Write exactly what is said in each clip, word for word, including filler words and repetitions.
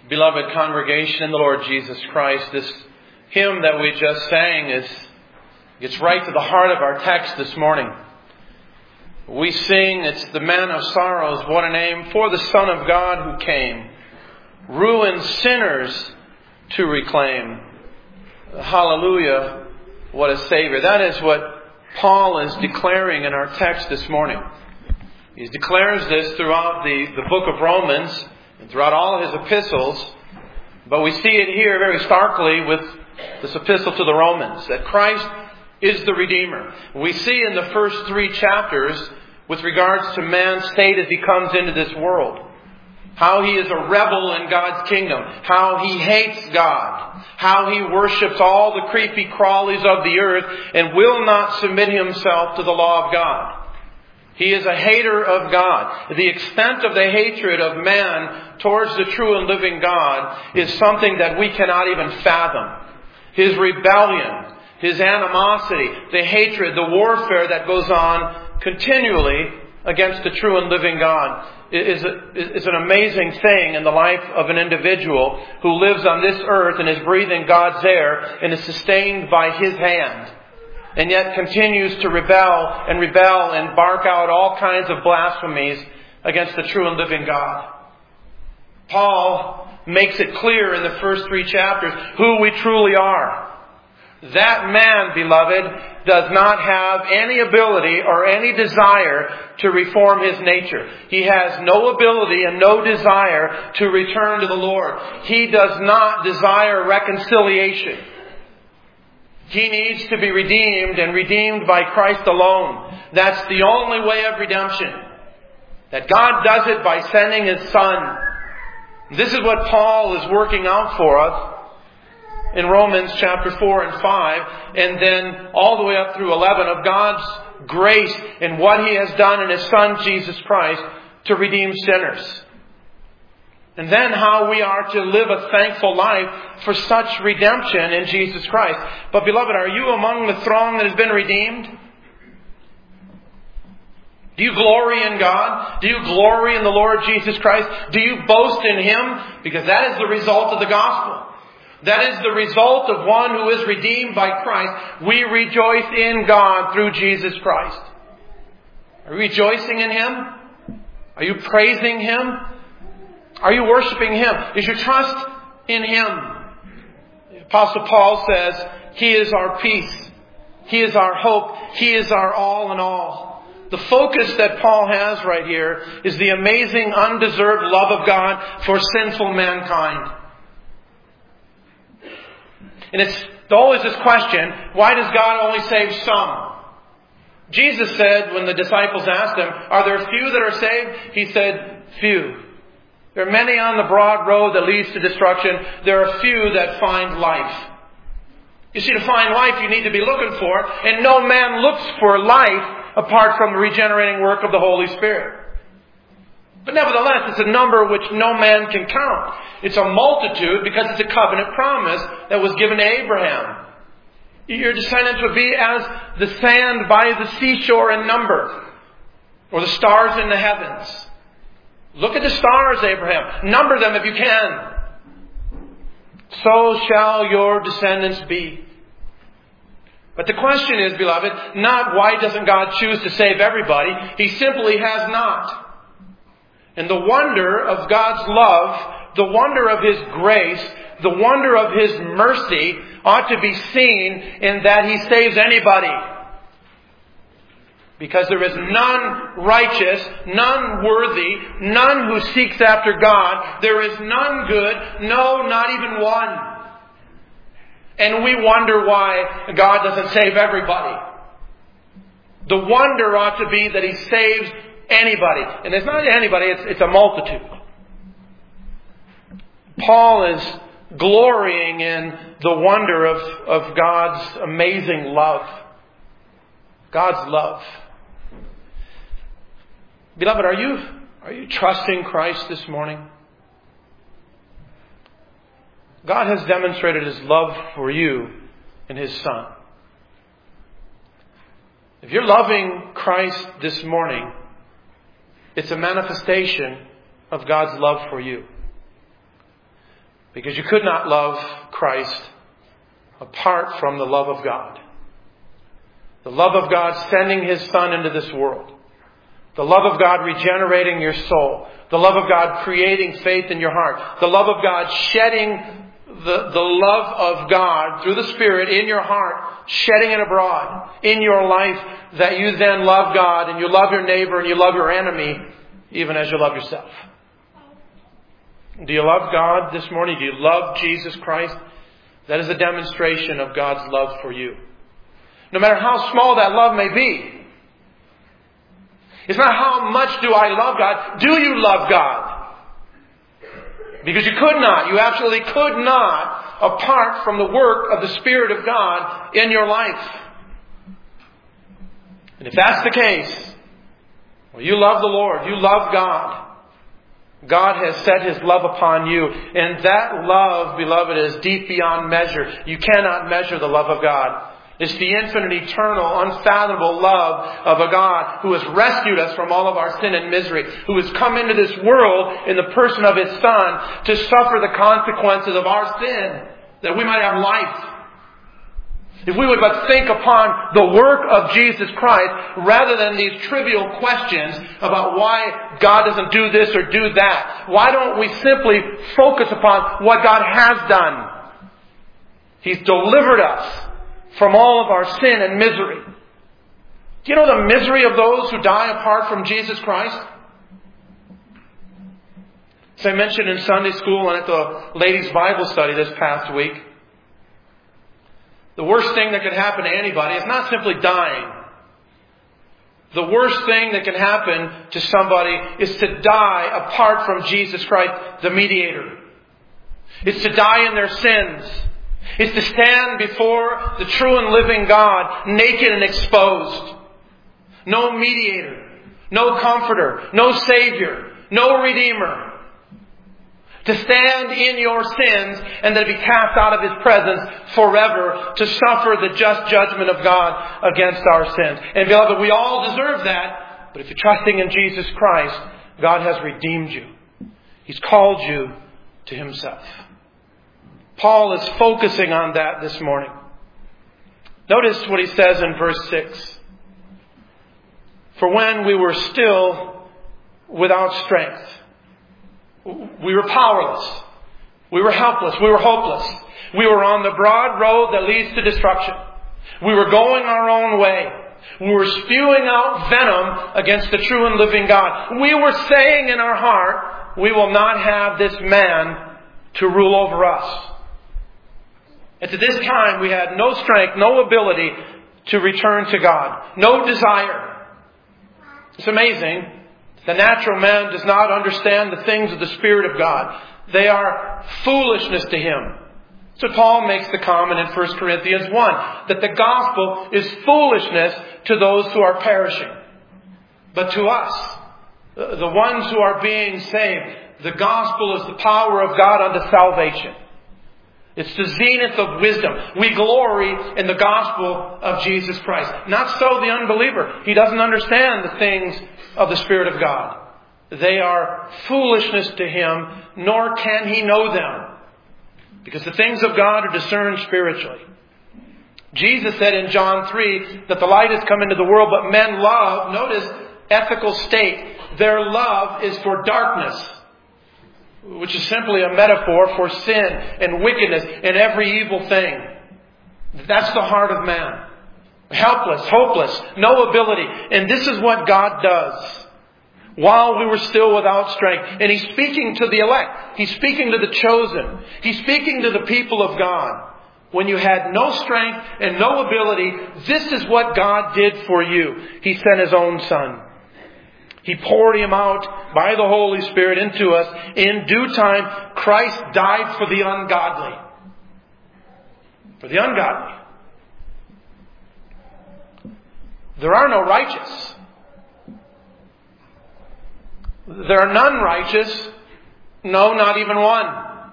Beloved congregation in the Lord Jesus Christ, this hymn that we just sang is gets right to the heart of our text this morning. We sing, it's the Man of Sorrows, what a name, for the Son of God who came, ruined sinners to reclaim. Hallelujah, what a Savior. That is what Paul is declaring in our text this morning. He declares this throughout the, the book of Romans and throughout all of his epistles. But we see it here very starkly with this epistle to the Romans, that Christ is the Redeemer. We see in the first three chapters with regards to man's state as he comes into this world, how he is a rebel in God's kingdom, how he hates God, how he worships all the creepy crawlies of the earth and will not submit himself to the law of God. He is a hater of God. The extent of the hatred of man towards the true and living God is something that we cannot even fathom. His rebellion, his animosity, the hatred, the warfare that goes on continually against the true and living God is, is an amazing thing in the life of an individual who lives on this earth and is breathing God's air and is sustained by His hand, and yet continues to rebel and rebel and bark out all kinds of blasphemies against the true and living God. Paul makes it clear in the first three chapters who we truly are. That man, beloved, does not have any ability or any desire to reform his nature. He has no ability and no desire to return to the Lord. He does not desire reconciliation. He needs to be redeemed, and redeemed by Christ alone. That's the only way of redemption. That God does it by sending His Son. This is what Paul is working out for us in Romans chapter four and five, and then all the way up through eleven, of God's grace and what He has done in His Son Jesus Christ to redeem sinners. And then how we are to live a thankful life for such redemption in Jesus Christ. But beloved, are you among the throng that has been redeemed? Do you glory in God? Do you glory in the Lord Jesus Christ? Do you boast in Him? Because that is the result of the gospel. That is the result of one who is redeemed by Christ. We rejoice in God through Jesus Christ. Are you rejoicing in Him? Are you praising Him? Are you worshiping Him? Is your trust in Him? The Apostle Paul says, He is our peace. He is our hope. He is our all in all. The focus that Paul has right here is the amazing, undeserved love of God for sinful mankind. And it's always this question, why does God only save some? Jesus said, when the disciples asked Him, are there few that are saved? He said, few. There are many on the broad road that leads to destruction. There are few that find life. You see, to find life, you need to be looking for it. And no man looks for life apart from the regenerating work of the Holy Spirit. But nevertheless, it's a number which no man can count. It's a multitude because it's a covenant promise that was given to Abraham. Your descendants would be as the sand by the seashore in number, or the stars in the heavens. Look at the stars, Abraham. Number them if you can. So shall your descendants be. But the question is, beloved, not why doesn't God choose to save everybody? He simply has not. And the wonder of God's love, the wonder of His grace, the wonder of His mercy ought to be seen in that He saves anybody. Because there is none righteous, none worthy, none who seeks after God. There is none good, no, not even one. And we wonder why God doesn't save everybody. The wonder ought to be that He saves anybody. And it's not anybody, it's, it's a multitude. Paul is glorying in the wonder of, of God's amazing love. God's love. Beloved, are you, are you trusting Christ this morning? God has demonstrated His love for you in His Son. If you're loving Christ this morning, it's a manifestation of God's love for you. Because you could not love Christ apart from the love of God. The love of God sending His Son into this world. The love of God regenerating your soul. The love of God creating faith in your heart. The love of God shedding the, the love of God through the Spirit in your heart, shedding it abroad in your life, that you then love God and you love your neighbor and you love your enemy even as you love yourself. Do you love God this morning? Do you love Jesus Christ? That is a demonstration of God's love for you. No matter how small that love may be. It's not how much do I love God. Do you love God? Because you could not. You absolutely could not apart from the work of the Spirit of God in your life. And if that's the case, well, you love the Lord. You love God. God has set His love upon you. And that love, beloved, is deep beyond measure. You cannot measure the love of God. It's the infinite, eternal, unfathomable love of a God who has rescued us from all of our sin and misery, who has come into this world in the person of His Son to suffer the consequences of our sin, that we might have life. If we would but think upon the work of Jesus Christ rather than these trivial questions about why God doesn't do this or do that, why don't we simply focus upon what God has done? He's delivered us from all of our sin and misery. Do you know the misery of those who die apart from Jesus Christ? As I mentioned in Sunday school and at the ladies' Bible study this past week, the worst thing that could happen to anybody is not simply dying. The worst thing that can happen to somebody is to die apart from Jesus Christ, the mediator. It's to die in their sins. It's to stand before the true and living God, naked and exposed. No mediator, no comforter, no Savior, no Redeemer. To stand in your sins and then be cast out of His presence forever to suffer the just judgment of God against our sins. And beloved, we all deserve that. But if you're trusting in Jesus Christ, God has redeemed you. He's called you to Himself. Paul is focusing on that this morning. Notice what he says in verse six. For when we were still without strength, we were powerless. We were helpless. We were hopeless. We were on the broad road that leads to destruction. We were going our own way. We were spewing out venom against the true and living God. We were saying in our heart, we will not have this man to rule over us. And to this time, we had no strength, no ability to return to God. No desire. It's amazing. The natural man does not understand the things of the Spirit of God. They are foolishness to him. So Paul makes the comment in First Corinthians one, that the gospel is foolishness to those who are perishing. But to us, the ones who are being saved, the gospel is the power of God unto salvation. It's the zenith of wisdom. We glory in the gospel of Jesus Christ. Not so the unbeliever. He doesn't understand the things of the Spirit of God. They are foolishness to him, nor can he know them. Because the things of God are discerned spiritually. Jesus said in John three that the light has come into the world, but men love, notice, ethical state. Their love is for darkness, which is simply a metaphor for sin and wickedness and every evil thing. That's the heart of man. Helpless, hopeless, no ability. And this is what God does while we were still without strength. And He's speaking to the elect. He's speaking to the chosen. He's speaking to the people of God. When you had no strength and no ability, this is what God did for you. He sent His own Son. He poured Him out by the Holy Spirit into us. In due time, Christ died for the ungodly. For the ungodly. There are no righteous. There are none righteous. No, not even one.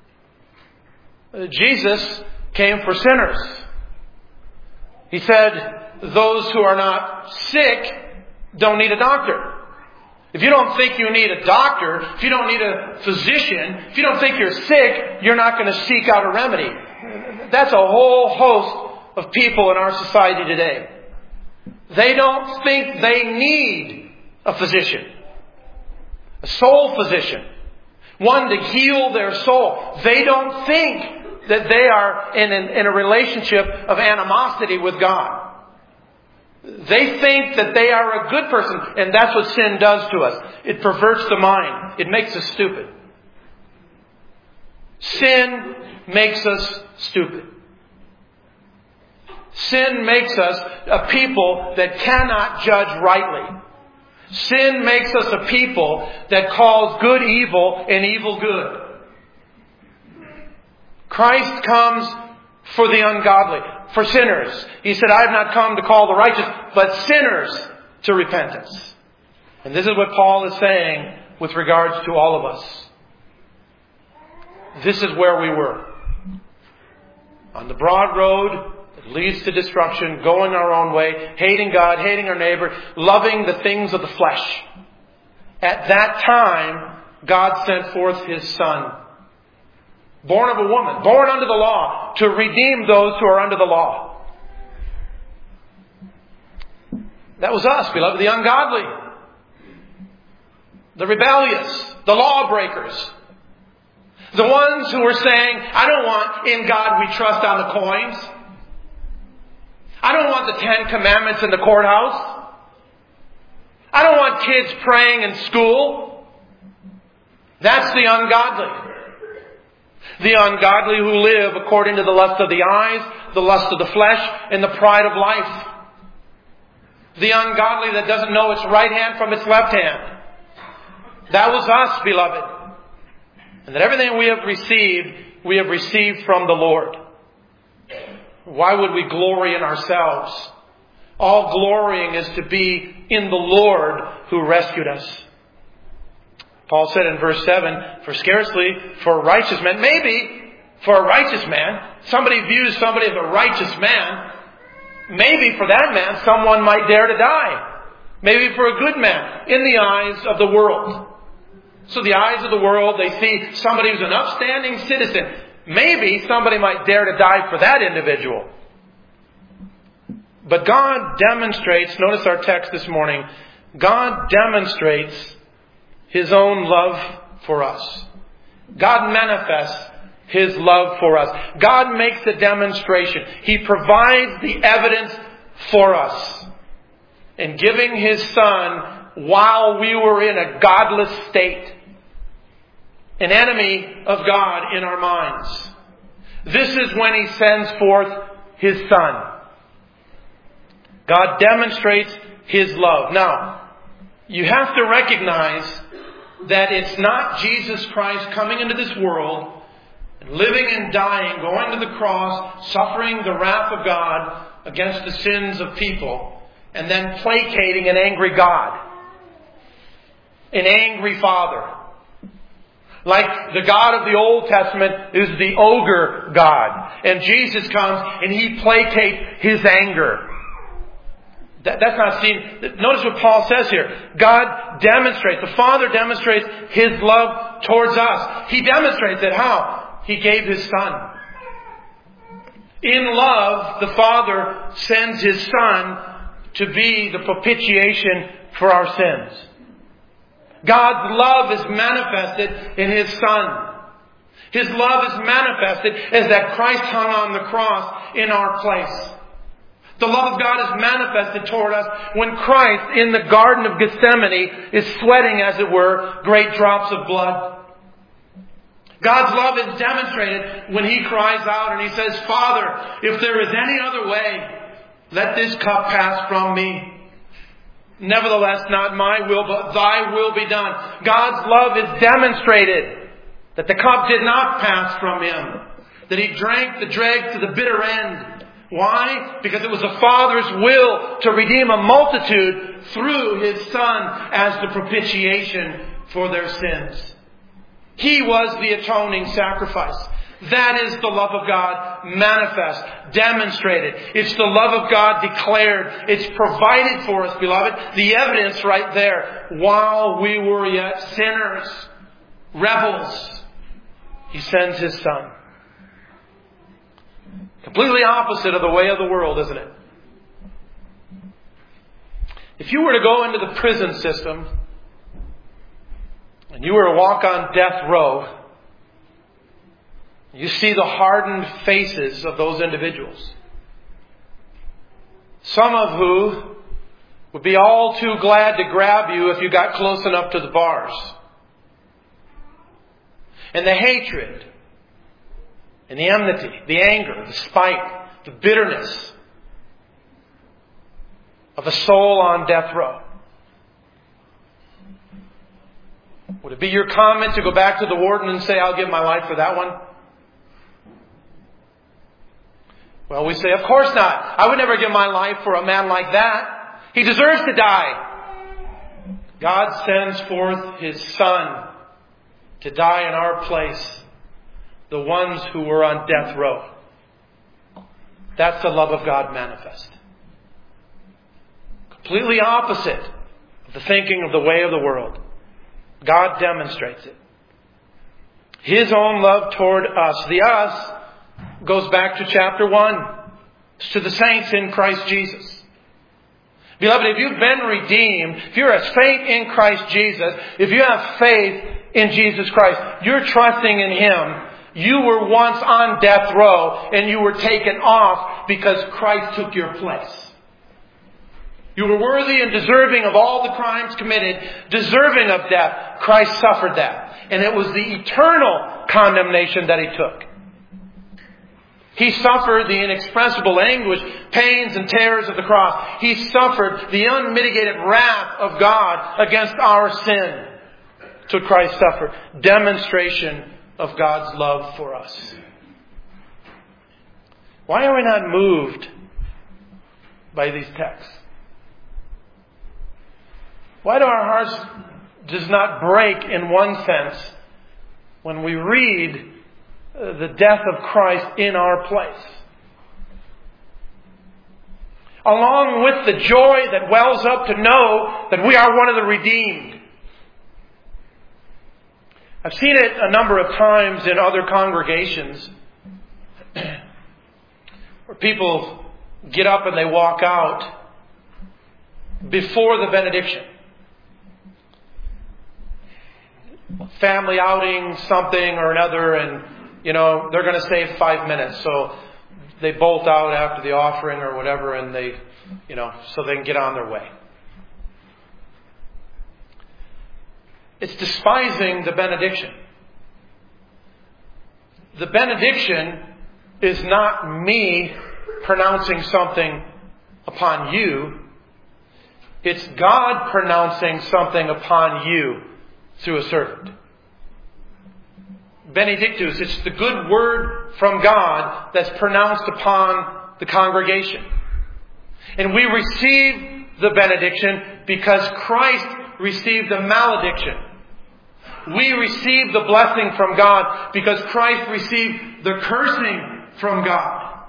Jesus came for sinners. He said, those who are not sick don't need a doctor. If you don't think you need a doctor, if you don't need a physician, if you don't think you're sick, you're not going to seek out a remedy. That's a whole host of people in our society today. They don't think they need a physician, a soul physician, one to heal their soul. They don't think that they are in, an, in a relationship of animosity with God. They think that they are a good person, and that's what sin does to us. It perverts the mind. It makes us stupid. Sin makes us stupid. Sin makes us a people that cannot judge rightly. Sin makes us a people that calls good evil and evil good. Christ comes for the ungodly, for sinners. He said, I have not come to call the righteous, but sinners to repentance. And this is what Paul is saying with regards to all of us. This is where we were. On the broad road that leads to destruction, going our own way, hating God, hating our neighbor, loving the things of the flesh. At that time, God sent forth His Son, born of a woman, born under the law, to redeem those who are under the law. That was us, beloved, the ungodly, the rebellious, the lawbreakers. The ones who were saying, I don't want in God we trust on the coins. I don't want the Ten Commandments in the courthouse. I don't want kids praying in school. That's the ungodly. The ungodly who live according to the lust of the eyes, the lust of the flesh, and the pride of life. The ungodly that doesn't know its right hand from its left hand. That was us, beloved. And that everything we have received, we have received from the Lord. Why would we glory in ourselves? All glorying is to be in the Lord who rescued us. Paul said in verse seven, for scarcely for a righteous man, maybe for a righteous man, somebody views somebody as a righteous man, maybe for that man someone might dare to die. Maybe for a good man in the eyes of the world. So the eyes of the world, they see somebody who's an upstanding citizen. Maybe somebody might dare to die for that individual. But God demonstrates, notice our text this morning, God demonstrates His own love for us. God manifests His love for us. God makes the demonstration. He provides the evidence for us. In giving His Son while we were in a godless state. An enemy of God in our minds. This is when He sends forth His Son. God demonstrates His love. Now, you have to recognize that it's not Jesus Christ coming into this world, living and dying, going to the cross, suffering the wrath of God against the sins of people, and then placating an angry God. An angry Father. Like the God of the Old Testament is the ogre God. And Jesus comes and He placates His anger. That, that's not seen. Notice what Paul says here. God demonstrates, the Father demonstrates His love towards us. He demonstrates it how? He gave His Son. In love, the Father sends His Son to be the propitiation for our sins. God's love is manifested in His Son. His love is manifested as that Christ hung on the cross in our place. The love of God is manifested toward us when Christ in the Garden of Gethsemane is sweating, as it were, great drops of blood. God's love is demonstrated when He cries out and He says, Father, if there is any other way, let this cup pass from me. Nevertheless, not my will, but Thy will be done. God's love is demonstrated that the cup did not pass from Him. That He drank the dregs to the bitter end. Why? Because it was the Father's will to redeem a multitude through His Son as the propitiation for their sins. He was the atoning sacrifice. That is the love of God manifest, demonstrated. It's the love of God declared. It's provided for us, beloved. The evidence right there. While we were yet sinners, rebels, He sends His Son. Completely opposite of the way of the world, isn't it? If you were to go into the prison system and you were to walk on death row, you see the hardened faces of those individuals. Some of who would be all too glad to grab you if you got close enough to the bars. And the hatred, and the enmity, the anger, the spite, the bitterness of a soul on death row. Would it be your comment to go back to the warden and say, I'll give my life for that one? Well, we say, of course not. I would never give my life for a man like that. He deserves to die. God sends forth His Son to die in our place, the ones who were on death row. That's the love of God manifest. Completely opposite of the thinking of the way of the world. God demonstrates it. His own love toward us. The us goes back to chapter one. It's to the saints in Christ Jesus. Beloved, if you've been redeemed, if you're as faith in Christ Jesus, if you have faith in Jesus Christ, you're trusting in Him. You were once on death row and you were taken off because Christ took your place. You were worthy and deserving of all the crimes committed, deserving of death. Christ suffered that. And it was the eternal condemnation that He took. He suffered the inexpressible anguish, pains and terrors of the cross. He suffered the unmitigated wrath of God against our sin. That's what Christ suffered. Demonstration of God's love for us. Why are we not moved by these texts? Why do our hearts does not break in one sense when we read the death of Christ in our place? Along with the joy that wells up to know that we are one of the redeemed. I've seen it a number of times in other congregations where people get up and they walk out before the benediction. Family outing, something or another, and you know, they're going to save five minutes. So they bolt out after the offering or whatever, and they, you know, so they can get on their way. It's despising the benediction. The benediction is not me pronouncing something upon you. It's God pronouncing something upon you through a servant. Benedictus, it's the good word from God that's pronounced upon the congregation. And we receive the benediction because Christ received the malediction. We receive the blessing from God because Christ received the cursing from God.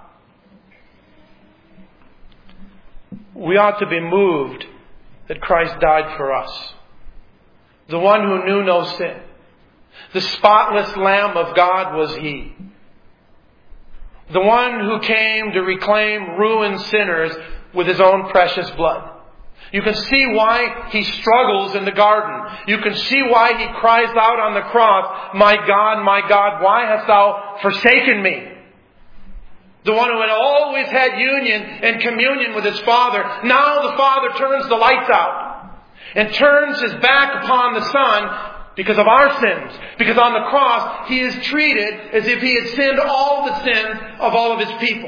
We ought to be moved that Christ died for us. The one who knew no sin. The spotless Lamb of God was He. The one who came to reclaim ruined sinners with His own precious blood. You can see why He struggles in the garden. You can see why He cries out on the cross, "My God, my God, why hast Thou forsaken me?" The one who had always had union and communion with His Father. Now the Father turns the lights out and turns His back upon the Son because of our sins. Because on the cross, He is treated as if He had sinned all the sins of all of His people.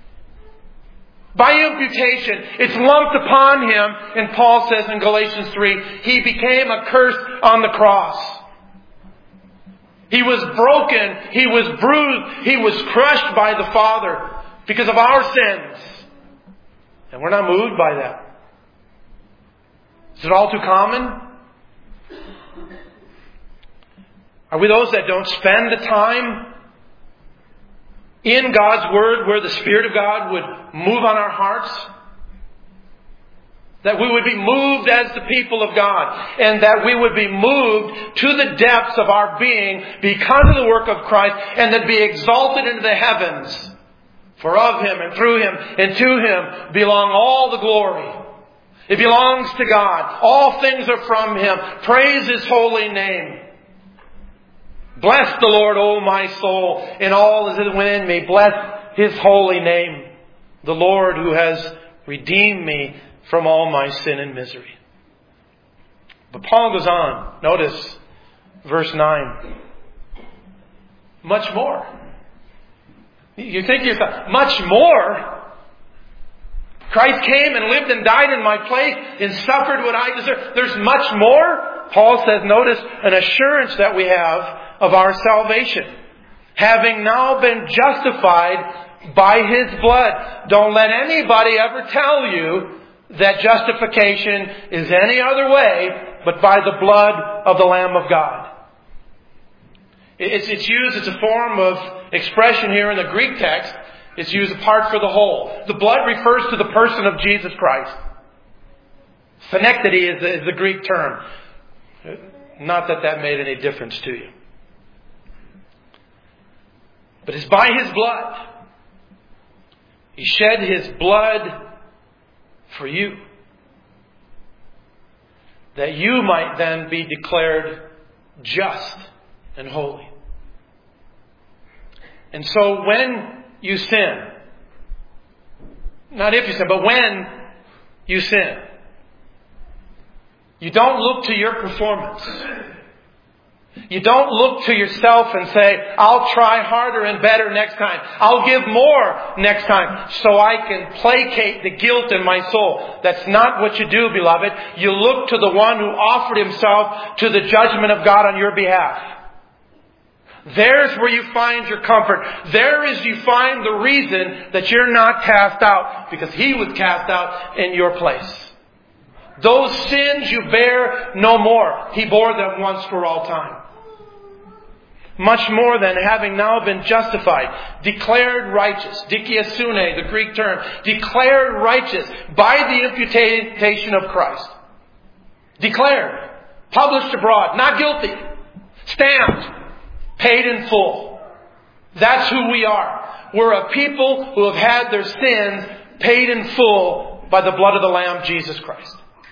By imputation, it's lumped upon Him, and Paul says in Galatians three, He became a curse on the cross. He was broken, He was bruised, He was crushed by the Father because of our sins. And we're not moved by that. Is it all too common? Are we those that don't spend the time in God's Word where the Spirit of God would move on our hearts. That we would be moved as the people of God. And that we would be moved to the depths of our being because of the work of Christ. And that be exalted into the heavens. For of Him and through Him and to Him belong all the glory. It belongs to God. All things are from Him. Praise His holy name. Bless the Lord, O my soul, and all is within me. Bless His holy name. The Lord who has redeemed me from all my sin and misery. But Paul goes on. Notice verse nine. Much more. You think to yourself, much more? Christ came and lived and died in my place and suffered what I deserve. There's much more? Paul says, notice an assurance that we have of our salvation. Having now been justified by His blood. Don't let anybody ever tell you that justification is any other way but by the blood of the Lamb of God. It's, it's used as a form of expression here in the Greek text. It's used apart for the whole. The blood refers to the person of Jesus Christ. Synecdoche is the, is the Greek term. Not that that made any difference to you. But it's by His blood. He shed His blood for you. That you might then be declared just and holy. And so when you sin, not if you sin, but when you sin, you don't look to your performance. You don't look to yourself and say, I'll try harder and better next time. I'll give more next time so I can placate the guilt in my soul. That's not what you do, beloved. You look to the one who offered Himself to the judgment of God on your behalf. There's where you find your comfort. There is you find the reason that you're not cast out, because He was cast out in your place. Those sins you bear no more. He bore them once for all time. Much more than having now been justified, declared righteous, dikaiosune, the Greek term, declared righteous by the imputation of Christ. Declared, published abroad, not guilty, stamped, paid in full. That's who we are. We're a people who have had their sins paid in full by the blood of the Lamb, Jesus Christ.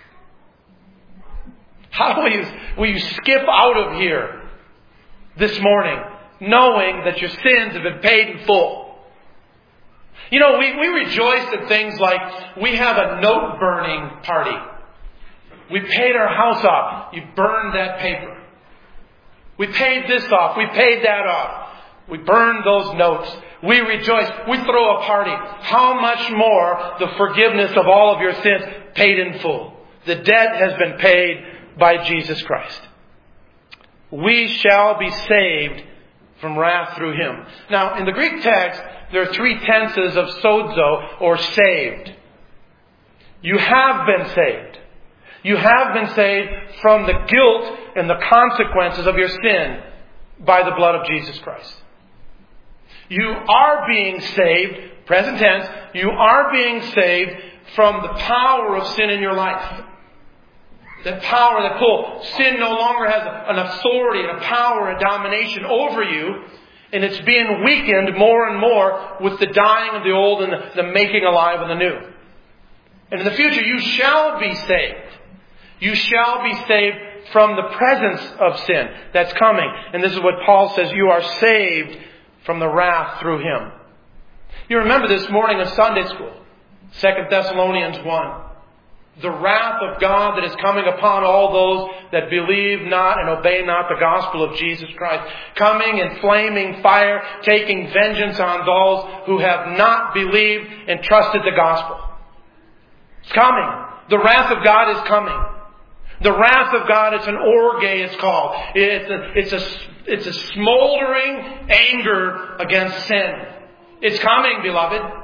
How will you, will you skip out of here this morning knowing that your sins have been paid in full? You know, we, we rejoice at things like we have a note burning party. We paid our house off. You burned that paper. We paid this off. We paid that off. We burned those notes. We rejoice. We throw a party. How much more the forgiveness of all of your sins paid in full. The debt has been paid by Jesus Christ. We shall be saved from wrath through Him. Now, in the Greek text, there are three tenses of sozo, or saved. You have been saved. You have been saved from the guilt and the consequences of your sin by the blood of Jesus Christ. You are being saved, present tense, you are being saved from the power of sin in your life. That power, that pull. Sin no longer has an authority and a power and domination over you. And it's being weakened more and more with the dying of the old and the, the making alive of the new. And in the future, you shall be saved. You shall be saved from the presence of sin that's coming. And this is what Paul says, you are saved from the wrath through Him. You remember this morning in Sunday school, Second Thessalonians one. The wrath of God that is coming upon all those that believe not and obey not the gospel of Jesus Christ. Coming in flaming fire, taking vengeance on those who have not believed and trusted the gospel. It's coming. The wrath of God is coming. The wrath of God, it's an orge, it's called. It's a, it's a, it's a smoldering anger against sin. It's coming, beloved.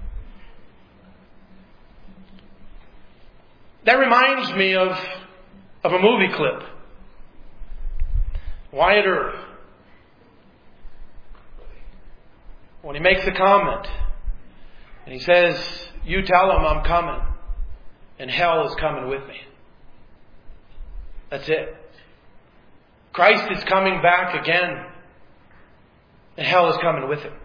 That reminds me of, of a movie clip. Wyatt Earp. when he makes a comment and he says, you tell him I'm coming and hell is coming with me. That's it. Christ is coming back again and hell is coming with him.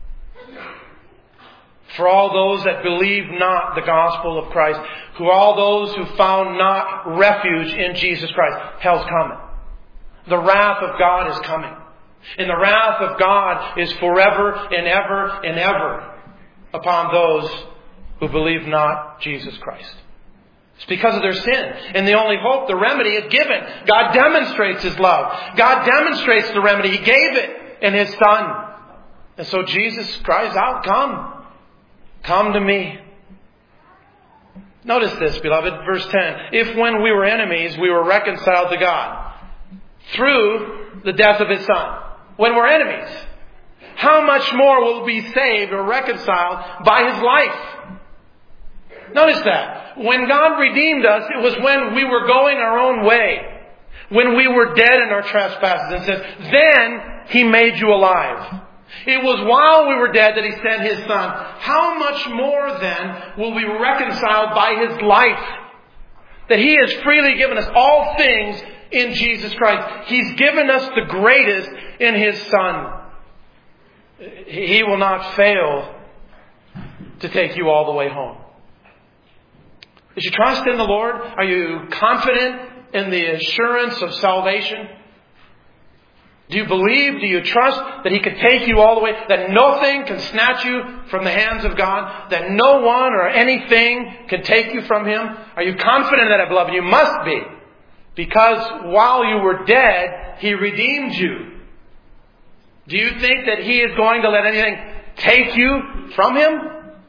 For all those that believe not the gospel of Christ, who all those who found not refuge in Jesus Christ, hell's coming. The wrath of God is coming. And the wrath of God is forever and ever and ever upon those who believe not Jesus Christ. It's because of their sin. And the only hope, the remedy is given. God demonstrates His love. God demonstrates the remedy. He gave it in His Son. And so Jesus cries out, come. Come to me. Notice this, beloved, verse ten. If when we were enemies, we were reconciled to God through the death of His Son. When we're enemies, how much more will we be saved or reconciled by His life? Notice that. When God redeemed us, it was when we were going our own way. When we were dead in our trespasses. And says, then He made you alive. It was while we were dead that He sent His Son. How much more then will we be reconciled by His life? That He has freely given us all things in Jesus Christ. He's given us the greatest in His Son. He will not fail to take you all the way home. Did you trust in the Lord? Are you confident in the assurance of salvation? Do you believe, do you trust that He can take you all the way? That nothing can snatch you from the hands of God? That no one or anything can take you from Him? Are you confident in that, beloved? You must be. Because while you were dead, He redeemed you. Do you think that He is going to let anything take you from Him?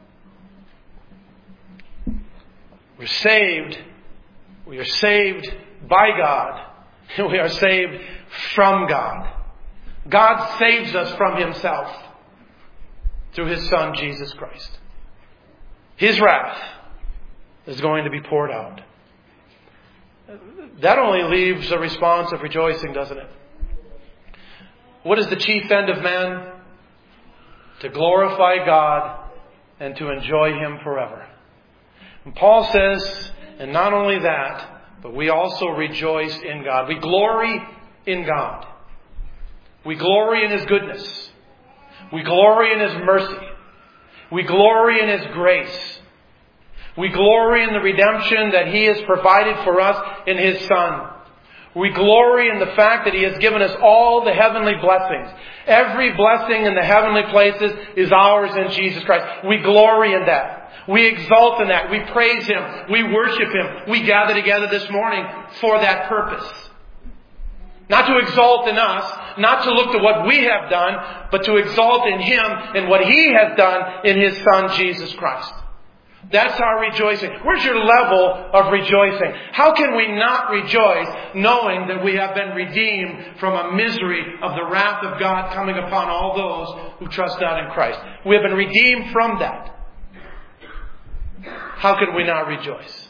We're saved. We are saved by God. And we are saved from God. God saves us from Himself through His Son, Jesus Christ. His wrath is going to be poured out. That only leaves a response of rejoicing, doesn't it? What is the chief end of man? To glorify God and to enjoy Him forever. And Paul says, and not only that, but we also rejoice in God. We glory in God. We glory in His goodness. We glory in His mercy. We glory in His grace. We glory in the redemption that He has provided for us in His Son. We glory in the fact that He has given us all the heavenly blessings. Every blessing in the heavenly places is ours in Jesus Christ. We glory in that. We exalt in that. We praise Him. We worship Him. We gather together this morning for that purpose. Not to exalt in us, not to look to what we have done, but to exalt in Him and what He has done in His Son, Jesus Christ. That's our rejoicing. Where's your level of rejoicing? How can we not rejoice knowing that we have been redeemed from a misery of the wrath of God coming upon all those who trust not in Christ? We have been redeemed from that. How can we not rejoice?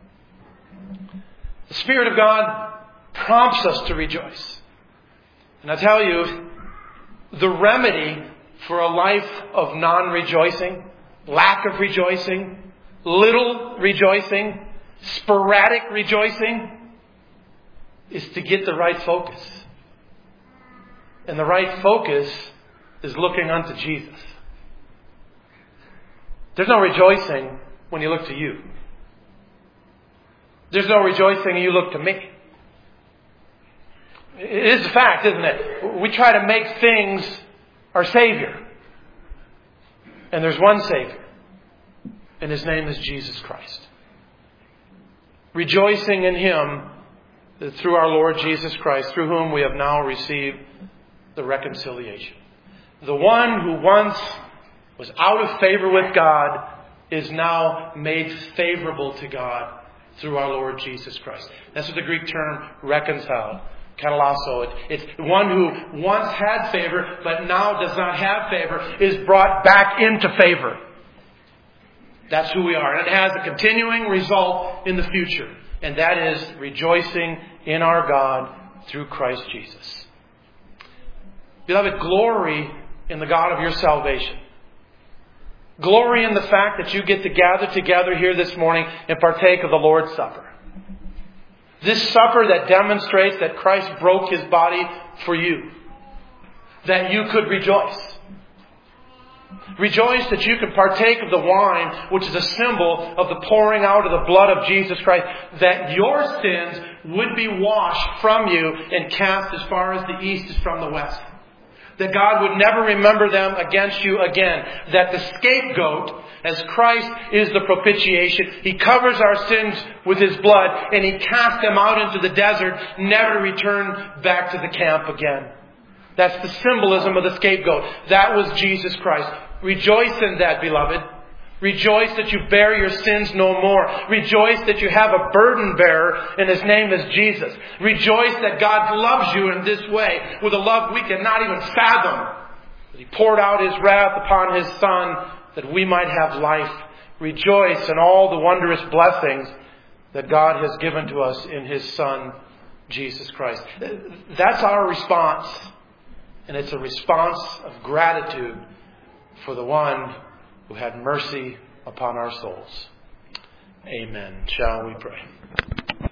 The Spirit of God prompts us to rejoice. And I tell you, the remedy for a life of non-rejoicing, lack of rejoicing, little rejoicing, sporadic rejoicing, is to get the right focus. And the right focus is looking unto Jesus. There's no rejoicing when you look to you. There's no rejoicing when you look to me. It is a fact, isn't it? We try to make things our Savior. And there's one Savior. And His name is Jesus Christ. Rejoicing in Him through our Lord Jesus Christ, through whom we have now received the reconciliation. The one who once was out of favor with God is now made favorable to God through our Lord Jesus Christ. That's what the Greek term reconciled, katalasso. It, it's one who once had favor, but now does not have favor, is brought back into favor. That's who we are. And it has a continuing result in the future. And that is rejoicing in our God through Christ Jesus. Beloved, glory in the God of your salvation. Glory in the fact that you get to gather together here this morning and partake of the Lord's Supper. This supper that demonstrates that Christ broke His body for you. That you could rejoice. Rejoice that you can partake of the wine, which is a symbol of the pouring out of the blood of Jesus Christ. That your sins would be washed from you and cast as far as the east is from the west. That God would never remember them against you again. That the scapegoat, as Christ is the propitiation, He covers our sins with His blood and He casts them out into the desert, never to return back to the camp again. That's the symbolism of the scapegoat. That was Jesus Christ. Rejoice in that, beloved. Rejoice that you bear your sins no more. Rejoice that you have a burden bearer and His name is Jesus. Rejoice that God loves you in this way with a love we cannot even fathom. That He poured out His wrath upon His Son that we might have life. Rejoice in all the wondrous blessings that God has given to us in His Son, Jesus Christ. That's our response. And it's a response of gratitude for the one who had mercy upon our souls. Amen. Shall we pray?